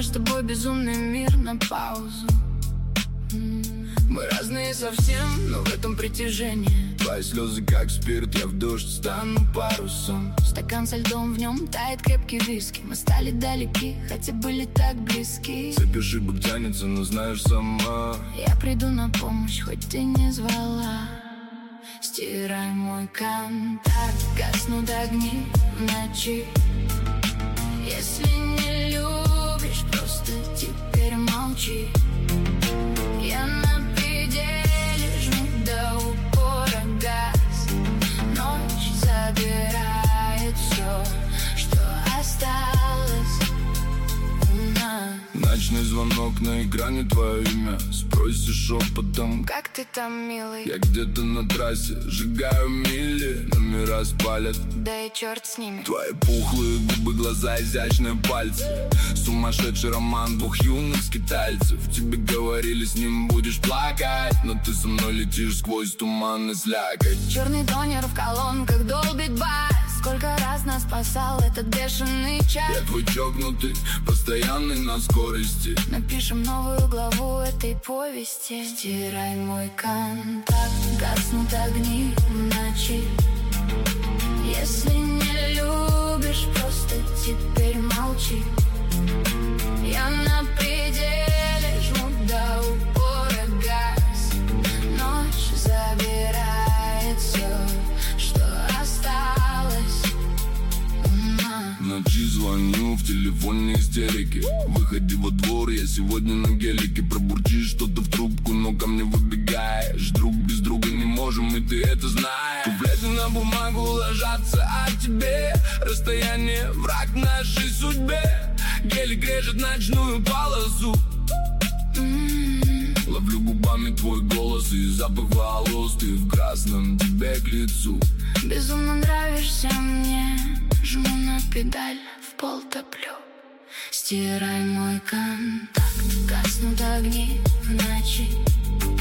наш с тобой безумный мир на паузу. Мы разные совсем, но в этом притяжение. Твои слезы как спирт, я в дождь стану парусом. Стакан со льдом, в нем тает крепкий виски. Мы стали далеки, хотя были так близки. Запиши, бог тянется, но знаешь сама. Я приду на помощь, хоть ты не звала. Стирай мой контакт, гаснут огни в ночи. Если не любишь, просто теперь молчи. Я на пределе, жму до упора газ. Ночь забирает все, что осталось у нас. Ночной звонок, на экране твое имя. Спросишь шепотом, как ты там, милый? Я где-то на трассе, сжигаю мили. Номера спалят, да и черт с ними. Твои пухлые губы, глаза, изящные пальцы. Сумасшедший роман двух юных скитальцев. Тебе говорили, с ним будешь плакать, но ты со мной летишь сквозь туман и слякоть. Черный тонер в колонках долбит бас. Сколько раз нас спасал этот бешеный час. Я твой чокнутый, постоянный на скорости. Напишем новую главу этой повести. Стирай мой контакт, гаснут огни в ночи. Если не любишь, просто теперь молчи. Я на пределе, жму до упора газ. Ночь забирает все, что осталось у нас. В ночи звоню в телефонной истерике. Выходи во двор, я сегодня на гелике. Пробурчишь что-то в трубку, но ко мне выбегаешь. Друг без друга не можем, и ты это знаешь. Куплеты на бумагу ложатся о тебе. Расстояние враг нашей судьбе. Гелик режет ночную полосу. Ловлю губами твой голос и запах волос. Ты в красном, тебе к лицу. Безумно нравишься мне. Жму на педаль, в пол топлю. Стирай мой контакт, гаснут огни в ночи.